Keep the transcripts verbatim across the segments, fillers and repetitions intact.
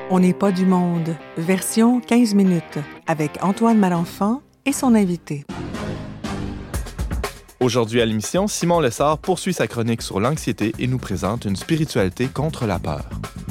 On n'est pas du monde, version quinze minutes, avec Antoine Malenfant et son invité. Aujourd'hui à l'émission, Simon Lessard poursuit sa chronique sur l'anxiété et nous présente une spiritualité contre la peur.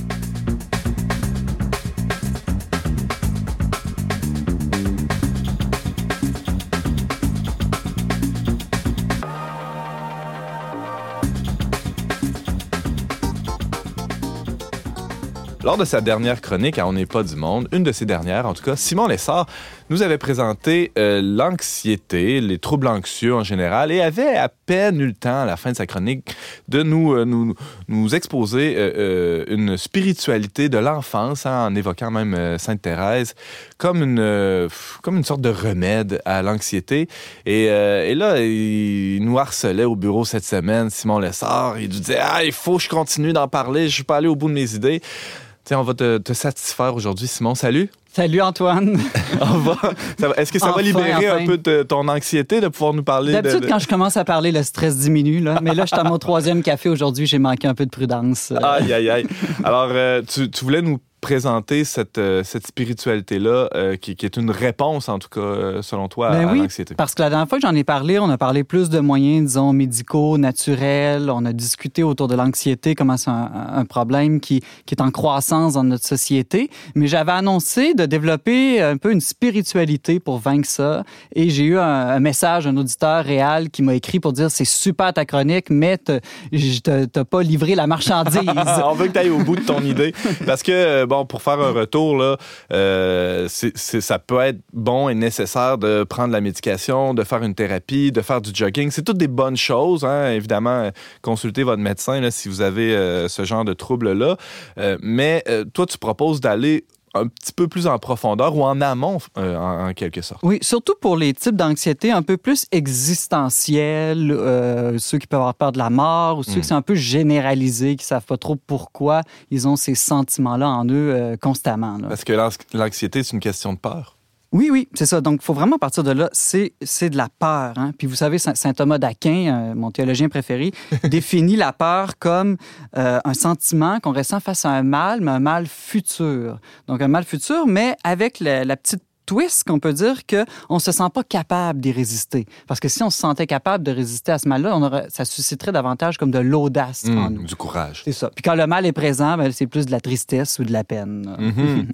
Lors de sa dernière chronique à On n'est pas du monde, une de ses dernières en tout cas, Simon Lessard nous avait présenté euh, l'anxiété, les troubles anxieux en général, et avait à peine eu le temps à la fin de sa chronique de nous, euh, nous, nous exposer euh, euh, une spiritualité de l'enfance, hein, en évoquant même euh, Sainte Thérèse, comme une, euh, comme une sorte de remède à l'anxiété. Et, euh, et là, il nous harcelait au bureau cette semaine, Simon Lessard. Il nous disait « Ah, il faut que je continue d'en parler, je suis pas allé au bout de mes idées. » Tiens, on va te, te satisfaire aujourd'hui, Simon. Salut! Salut Antoine! On va, ça va, est-ce que ça enfin, va libérer enfin. un peu de ton anxiété de pouvoir nous parler? D'habitude, de, de... quand je commence à parler, le stress diminue. Là. Mais là, je suis à mon troisième café aujourd'hui. J'ai manqué un peu de prudence. Aïe, aïe, aïe. Alors, euh, tu, tu voulais nous présenter cette, euh, cette spiritualité-là euh, qui, qui est une réponse, en tout cas, euh, selon toi, ben à, oui, à l'anxiété. Parce que la dernière fois que j'en ai parlé, on a parlé plus de moyens, disons, médicaux, naturels. On a discuté autour de l'anxiété, comment c'est un, un problème qui, qui est en croissance dans notre société. Mais j'avais annoncé de développer un peu une spiritualité pour vaincre ça. Et j'ai eu un, un message, un auditeur réel qui m'a écrit pour dire « C'est super ta chronique, mais je t'ai pas livré la marchandise. » On veut que tu ailles au bout de ton idée. Parce que, bon, pour faire un retour, là, euh, c'est, c'est, ça peut être bon et nécessaire de prendre la médication, de faire une thérapie, de faire du jogging. C'est toutes des bonnes choses, hein. Évidemment, consultez votre médecin là, si vous avez euh, ce genre de troubles-là. Euh, mais euh, toi, tu proposes d'aller un petit peu plus en profondeur ou en amont, euh, en, en quelque sorte. Oui, surtout pour les types d'anxiété un peu plus existentiels, euh, ceux qui peuvent avoir peur de la mort ou ceux mm. qui sont un peu généralisés, qui ne savent pas trop pourquoi ils ont ces sentiments-là en eux euh, constamment. Là. Parce que l'anxiété, c'est une question de peur. Oui, oui, c'est ça. Donc, il faut vraiment partir de là. C'est, c'est de la peur. Hein? Puis, vous savez, saint Thomas d'Aquin, euh, mon théologien préféré, définit la peur comme euh, un sentiment qu'on ressent face à un mal, mais un mal futur. Donc, un mal futur, mais avec la, la petite twist qu'on peut dire qu'on ne se sent pas capable d'y résister. Parce que si on se sentait capable de résister à ce mal-là, on aurait, ça susciterait davantage comme de l'audace mmh, en nous. Du courage. C'est ça. Puis quand le mal est présent, ben, c'est plus de la tristesse ou de la peine. Mmh.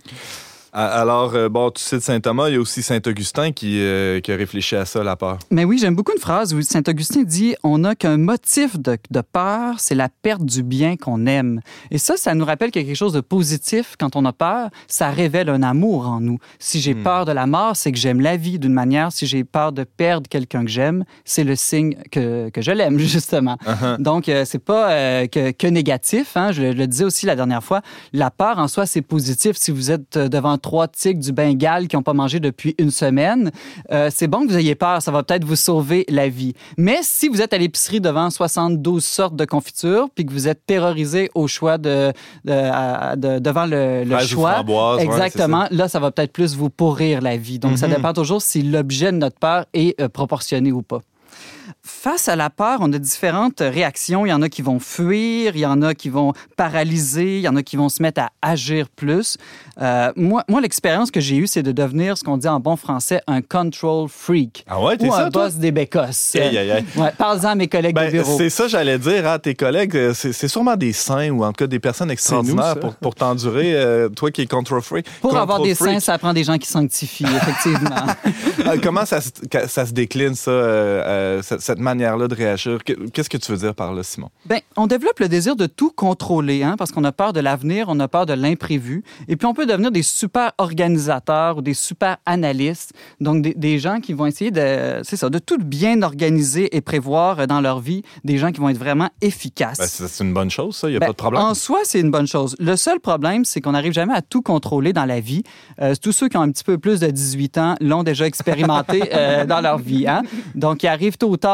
Alors, euh, bon, tu cites saint Thomas, il y a aussi saint Augustin qui, euh, qui a réfléchi à ça, la peur. Mais oui, j'aime beaucoup une phrase où saint Augustin dit « On n'a qu'un motif de, de peur, c'est la perte du bien qu'on aime. » Et ça, ça nous rappelle qu'il y a quelque chose de positif. Quand on a peur, ça révèle un amour en nous. Si j'ai hmm. peur de la mort, c'est que j'aime la vie d'une manière. Si j'ai peur de perdre quelqu'un que j'aime, c'est le signe que, que je l'aime, justement. Uh-huh. Donc, euh, c'est pas euh, que, que négatif. Hein? Je, je le disais aussi la dernière fois. La peur, en soi, c'est positif. Si vous êtes devant trois tigres du Bengale qui n'ont pas mangé depuis une semaine, euh, c'est bon que vous ayez peur, ça va peut-être vous sauver la vie. Mais si vous êtes à l'épicerie devant soixante-douze sortes de confitures puis que vous êtes terrorisé au choix de, de, de devant le, le choix, framboise, exactement, ouais, là, ça va peut-être plus vous pourrir la vie. Donc, mm-hmm. ça dépend toujours si l'objet de notre peur est euh, proportionné ou pas. Face à la peur, on a différentes réactions. Il y en a qui vont fuir, il y en a qui vont paralyser, il y en a qui vont se mettre à agir plus. Euh, moi, moi, l'expérience que j'ai eue, c'est de devenir ce qu'on dit en bon français un control freak. Ah ouais, t'es ou ça, un toi? boss des bécosses. Aïe, aïe, aïe. Ouais, parle-en à mes collègues ben, de bureau. C'est ça, j'allais dire à tes collègues. C'est, c'est sûrement des saints ou en tout cas des personnes extraordinaires nous, pour, pour t'endurer. Euh, toi qui es control freak. Pour control avoir des freak. saints, ça prend des gens qui sanctifient, effectivement. Comment ça, ça se décline, ça, euh, euh, cette, cette manière-là de réagir? Qu'est-ce que tu veux dire par là, Simon? Bien, on développe le désir de tout contrôler, hein, parce qu'on a peur de l'avenir, on a peur de l'imprévu. Et puis, on peut devenir des super organisateurs ou des super analystes. Donc, des, des gens qui vont essayer de, c'est ça, de tout bien organiser et prévoir dans leur vie. Des gens qui vont être vraiment efficaces. Ben, c'est, c'est une bonne chose, ça. Il n'y a ben, pas de problème. En soi, c'est une bonne chose. Le seul problème, c'est qu'on n'arrive jamais à tout contrôler dans la vie. Euh, tous ceux qui ont un petit peu plus de dix-huit ans l'ont déjà expérimenté euh, dans leur vie. Hein? Donc, il arrive tôt ou tard,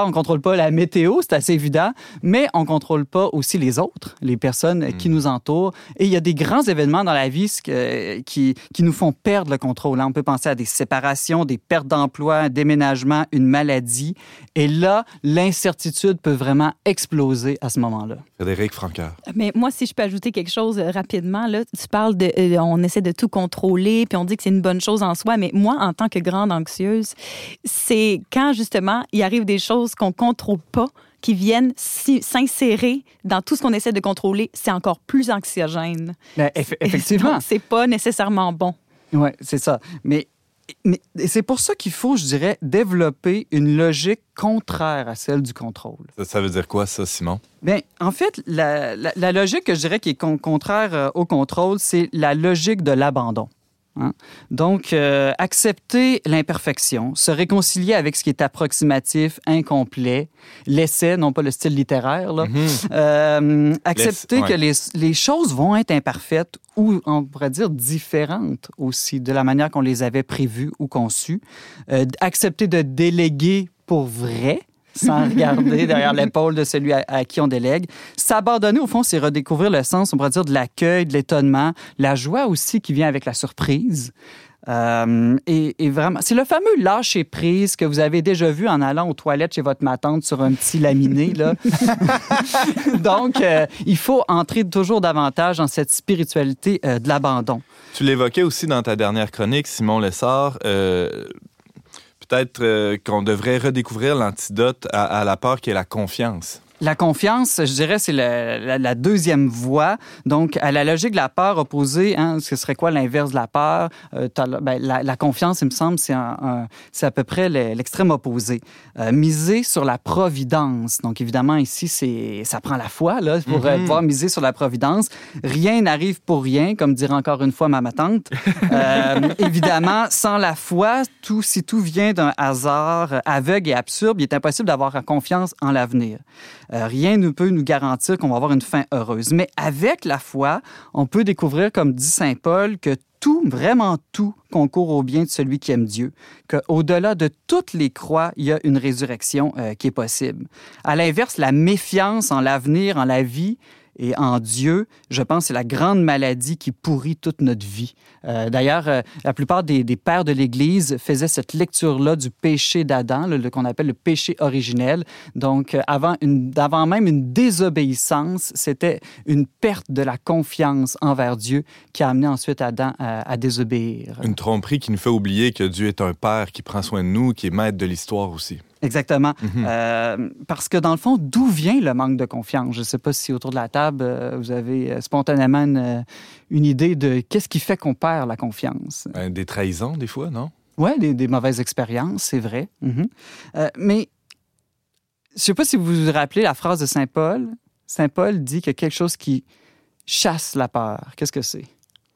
on ne contrôle pas la météo, c'est assez évident, mais on ne contrôle pas aussi les autres, les personnes mmh. qui nous entourent. Et il y a des grands événements dans la vie qui, qui nous font perdre le contrôle. On peut penser à des séparations, des pertes d'emploi, un déménagement, une maladie. Et là, l'incertitude peut vraiment exploser à ce moment-là. Frédéric Francoeur. Mais moi, si je peux ajouter quelque chose euh, rapidement, là, tu parles de... Euh, on essaie de tout contrôler, puis on dit que c'est une bonne chose en soi, mais moi, en tant que grande anxieuse, c'est quand, justement, il arrive des choses qu'on ne contrôle pas, qui viennent si, s'insérer dans tout ce qu'on essaie de contrôler, c'est encore plus anxiogène. Ben, eff- effectivement. Donc, c'est pas nécessairement bon. Oui, c'est ça. Mais, mais c'est pour ça qu'il faut, je dirais, développer une logique contraire à celle du contrôle. Ça, ça veut dire quoi, ça, Simon? Bien, en fait, la, la, la logique que je dirais qui est con- contraire euh, au contrôle, c'est la logique de l'abandon. Hein? Donc, euh, accepter l'imperfection, se réconcilier avec ce qui est approximatif, incomplet, l'essai, non pas le style littéraire, là. Mm-hmm. Euh, accepter ouais. que les, les choses vont être imparfaites ou, on pourrait dire, différentes aussi de la manière qu'on les avait prévues ou conçues. Euh, accepter de déléguer pour vrai, sans regarder derrière l'épaule de celui à, à qui on délègue. S'abandonner, au fond, c'est redécouvrir le sens, on pourrait dire, de l'accueil, de l'étonnement, la joie aussi qui vient avec la surprise. Euh, et, et vraiment, c'est le fameux lâcher-prise que vous avez déjà vu en allant aux toilettes chez votre ma-tante sur un petit laminé, là. Donc, euh, il faut entrer toujours davantage dans cette spiritualité euh, de l'abandon. Tu l'évoquais aussi dans ta dernière chronique, Simon Lessard, euh... Peut-être euh, qu'on devrait redécouvrir l'antidote à, à la peur qui est la confiance. La confiance, je dirais, c'est la, la, la deuxième voie. Donc, à la logique de la peur opposée, hein, ce serait quoi l'inverse de la peur? Euh, ben, la, la confiance, il me semble, c'est, un, un, c'est à peu près l'extrême opposé. Euh, miser sur la providence. Donc, évidemment, ici, c'est, ça prend la foi là, pour mm-hmm. pouvoir miser sur la providence. Rien n'arrive pour rien, comme dirait encore une fois ma tante. Euh, évidemment, sans la foi, tout, si tout vient d'un hasard aveugle et absurde, il est impossible d'avoir confiance en l'avenir. Euh, rien ne peut nous garantir qu'on va avoir une fin heureuse. Mais avec la foi, on peut découvrir, comme dit saint Paul, que tout, vraiment tout, concourt au bien de celui qui aime Dieu, qu'au-delà de toutes les croix, il y a une résurrection euh, qui est possible. À l'inverse, la méfiance en l'avenir, en la vie, et en Dieu, je pense, c'est la grande maladie qui pourrit toute notre vie. Euh, d'ailleurs, euh, la plupart des, des pères de l'Église faisaient cette lecture-là du péché d'Adam, le, le, qu'on appelle le péché originel. Donc, euh, avant, une, avant même une désobéissance, c'était une perte de la confiance envers Dieu qui a amené ensuite Adam à, à désobéir. Une tromperie qui nous fait oublier que Dieu est un Père qui prend soin de nous, qui est maître de l'histoire aussi. Exactement. Mm-hmm. Euh, parce que dans le fond, d'où vient le manque de confiance? Je ne sais pas si autour de la table, euh, vous avez euh, spontanément une, une idée de qu'est-ce qui fait qu'on perd la confiance. Ben, des trahisons, des fois, non? Oui, des, des mauvaises expériences, c'est vrai. Mm-hmm. Euh, mais je ne sais pas si vous vous rappelez la phrase de saint Paul. saint Paul dit qu'il y a quelque chose qui chasse la peur. Qu'est-ce que c'est?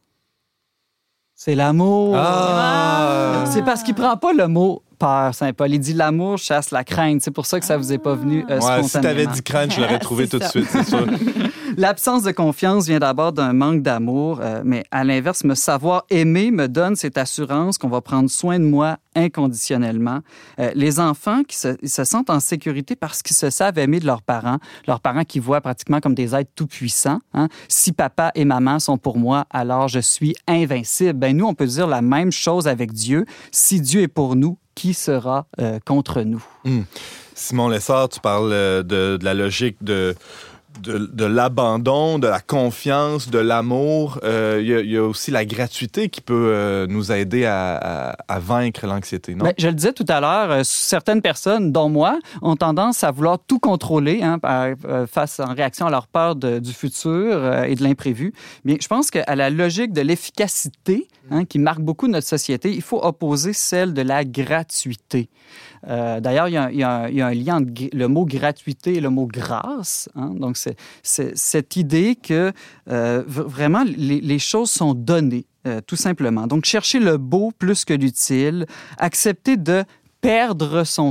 C'est l'amour. Ah! C'est parce qu'il ne prend pas le mot peur, saint Paul. Il dit l'amour chasse la crainte. C'est pour ça que ça ne vous est pas venu euh, ouais, spontanément. Si tu avais dit crainte, je l'aurais trouvé tout de suite, c'est sûr. L'absence de confiance vient d'abord d'un manque d'amour, euh, mais à l'inverse, me savoir aimer me donne cette assurance qu'on va prendre soin de moi inconditionnellement. Euh, les enfants qui se, ils se sentent en sécurité parce qu'ils se savent aimer de leurs parents, leurs parents qui voient pratiquement comme des êtres tout-puissants. Hein? Si papa et maman sont pour moi, alors je suis invincible. Ben, nous, on peut dire la même chose avec Dieu. Si Dieu est pour nous, qui sera euh, contre nous? Mmh. Simon Lessard, tu parles de, de la logique de... De, de l'abandon, de la confiance, de l'amour. Il euh, y, y a aussi la gratuité qui peut euh, nous aider à, à, à vaincre l'anxiété, non? Bien, je le disais tout à l'heure, euh, certaines personnes, dont moi, ont tendance à vouloir tout contrôler hein, euh, face en réaction à leur peur de, du futur euh, et de l'imprévu. Bien, je pense qu'à la logique de l'efficacité, hein, qui marque beaucoup notre société, il faut opposer celle de la gratuité. Euh, d'ailleurs, il y, a, il, y a, il y a un lien entre le mot gratuité et le mot grâce. Hein? Donc, c'est, c'est cette idée que euh, vraiment les, les choses sont données, euh, tout simplement. Donc, chercher le beau plus que l'utile, accepter de perdre son temps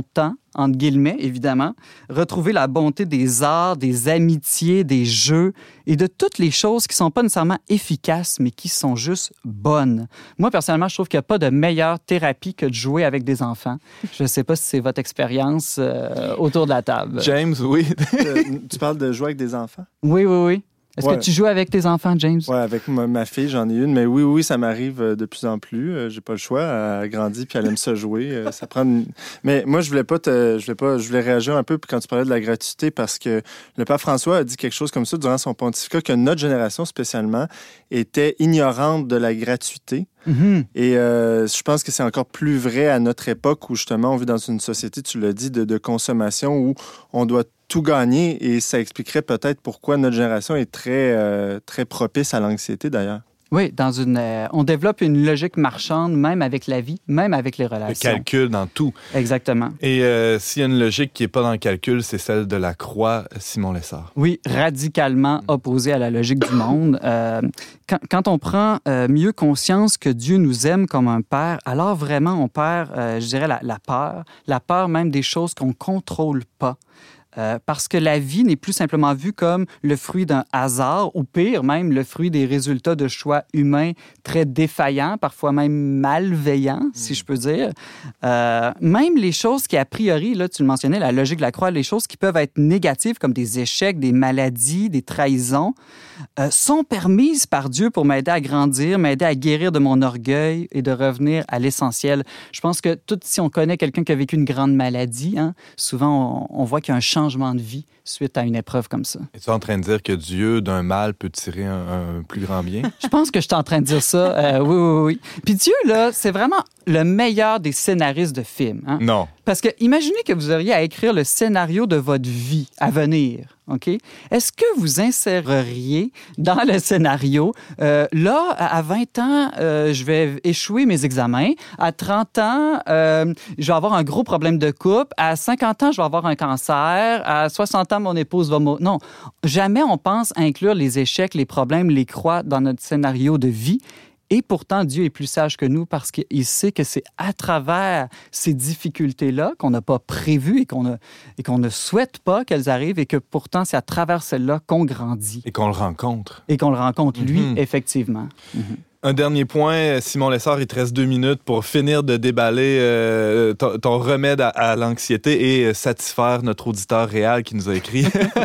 entre guillemets, évidemment, retrouver la bonté des arts, des amitiés, des jeux et de toutes les choses qui ne sont pas nécessairement efficaces, mais qui sont juste bonnes. Moi, personnellement, je trouve qu'il n'y a pas de meilleure thérapie que de jouer avec des enfants. Je ne sais pas si c'est votre expérience euh, autour de la table. James, oui. euh, tu parles de jouer avec des enfants? Oui, oui, oui. Est-ce ouais. que tu joues avec tes enfants, James? Oui, avec ma, ma fille, j'en ai une. Mais oui, oui, ça m'arrive de plus en plus. Euh, j'ai pas le choix. Elle a grandi puis elle aime ça jouer. Euh, ça prend une... Mais moi, je voulais pas te... je voulais pas, je voulais réagir un peu quand tu parlais de la gratuité parce que le pape François a dit quelque chose comme ça durant son pontificat, que notre génération spécialement était ignorante de la gratuité. Mm-hmm. Et euh, je pense que c'est encore plus vrai à notre époque où justement on vit dans une société, tu l'as dit, de, de consommation où on doit tout gagner et ça expliquerait peut-être pourquoi notre génération est très, euh, très propice à l'anxiété d'ailleurs. Oui, dans une, euh, on développe une logique marchande, même avec la vie, même avec les relations. Le calcul dans tout. Exactement. Et euh, s'il y a une logique qui n'est pas dans le calcul, c'est celle de la croix, Simon Lessard. Oui, radicalement opposée à la logique du monde. Euh, quand, quand on prend euh, mieux conscience que Dieu nous aime comme un père, alors vraiment on perd, euh, je dirais, la, la peur, la peur même des choses qu'on ne contrôle pas. Euh, parce que la vie n'est plus simplement vue comme le fruit d'un hasard, ou pire même, le fruit des résultats de choix humains très défaillants, parfois même malveillants, mmh. si je peux dire. Euh, même les choses qui, a priori, là, tu le mentionnais, la logique de la croix, les choses qui peuvent être négatives, comme des échecs, des maladies, des trahisons, euh, sont permises par Dieu pour m'aider à grandir, m'aider à guérir de mon orgueil et de revenir à l'essentiel. Je pense que tout, si on connaît quelqu'un qui a vécu une grande maladie, hein, souvent on, on voit qu'il y a un changement de vie suite à une épreuve comme ça. Es-tu en train de dire que Dieu, d'un mal, peut tirer un, un plus grand bien? Je pense que je suis en train de dire ça. Euh, oui, oui, oui. Puis Dieu, là, c'est vraiment le meilleur des scénaristes de films. Hein? Non. Parce que imaginez que vous auriez à écrire le scénario de votre vie à venir. OK? Est-ce que vous inséreriez dans le scénario, euh, là, à vingt ans, euh, je vais échouer mes examens. À trente ans, euh, je vais avoir un gros problème de couple. À cinquante ans, je vais avoir un cancer. À soixante ans, mon épouse va mourir. Non, jamais on pense inclure les échecs, les problèmes, les croix dans notre scénario de vie. Et pourtant, Dieu est plus sage que nous parce qu'il sait que c'est à travers ces difficultés-là qu'on n'a pas prévues et qu'on ne, et qu'on ne souhaite pas qu'elles arrivent et que pourtant, c'est à travers celles-là qu'on grandit. Et qu'on le rencontre. Et qu'on le rencontre, lui, mm-hmm. effectivement. Mm-hmm. Un dernier point, Simon Lessard, il te reste deux minutes pour finir de déballer euh, ton, ton remède à, à l'anxiété et satisfaire notre auditeur réel qui nous a écrit.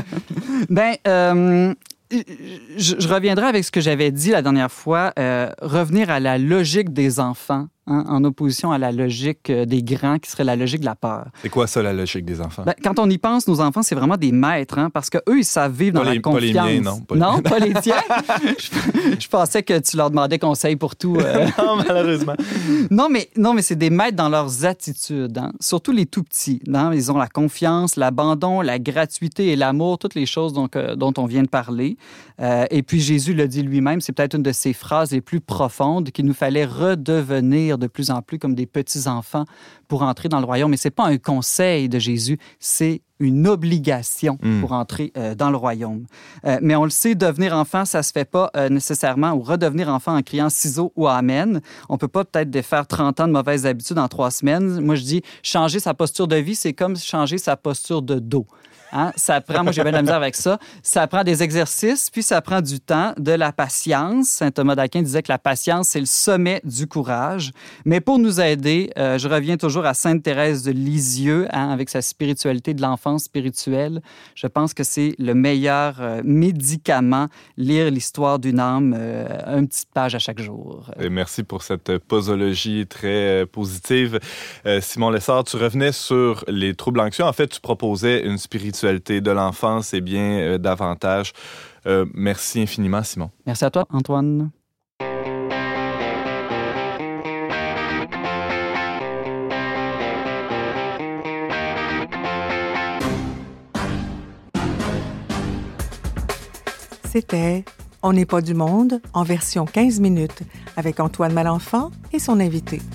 ben, euh, je, je reviendrai avec ce que j'avais dit la dernière fois, euh, revenir à la logique des enfants. Hein, en opposition à la logique des grands, qui serait la logique de la peur. C'est quoi ça, la logique des enfants? Ben, quand on y pense, nos enfants, c'est vraiment des maîtres, hein, parce qu'eux, ils savent vivre dans pas la les, confiance. Pas les miens, non. Pas non, les... pas les tiens. je, je pensais que tu leur demandais conseil pour tout. Euh... non, malheureusement. non, mais, non, mais c'est des maîtres dans leurs attitudes, hein, surtout les tout-petits. Hein, ils ont la confiance, l'abandon, la gratuité et l'amour, toutes les choses donc, euh, dont on vient de parler. Euh, et puis, Jésus le dit lui-même, c'est peut-être une de ses phrases les plus profondes, qu'il nous fallait redevenir de plus en plus comme des petits-enfants pour entrer dans le royaume. Mais ce n'est pas un conseil de Jésus, c'est une obligation mmh. pour entrer euh, dans le royaume. Euh, mais on le sait, devenir enfant, ça ne se fait pas euh, nécessairement, ou redevenir enfant en criant ciseaux ou amen. On ne peut pas peut-être défaire trente ans de mauvaises habitudes en trois semaines. Moi, je dis, changer sa posture de vie, c'est comme changer sa posture de dos. Hein? Ça prend, moi j'ai bien de la misère avec ça, ça prend des exercices, puis ça prend du temps, de la patience. Saint Thomas d'Aquin disait que la patience, c'est le sommet du courage. Mais pour nous aider, euh, je reviens toujours à Sainte Thérèse de Lisieux, hein, avec sa spiritualité de l'enfance spirituelle. Je pense que c'est le meilleur euh, médicament, lire l'histoire d'une âme, euh, une petite page à chaque jour. Et merci pour cette posologie très euh, positive. Euh, Simon Lessard, tu revenais sur les troubles anxieux. En fait, tu proposais une spiritualité de l'enfance et bien euh, davantage. Euh, merci infiniment, Simon. Merci à toi, Antoine. C'était On n'est pas du monde en version quinze minutes avec Antoine Malenfant et son invité.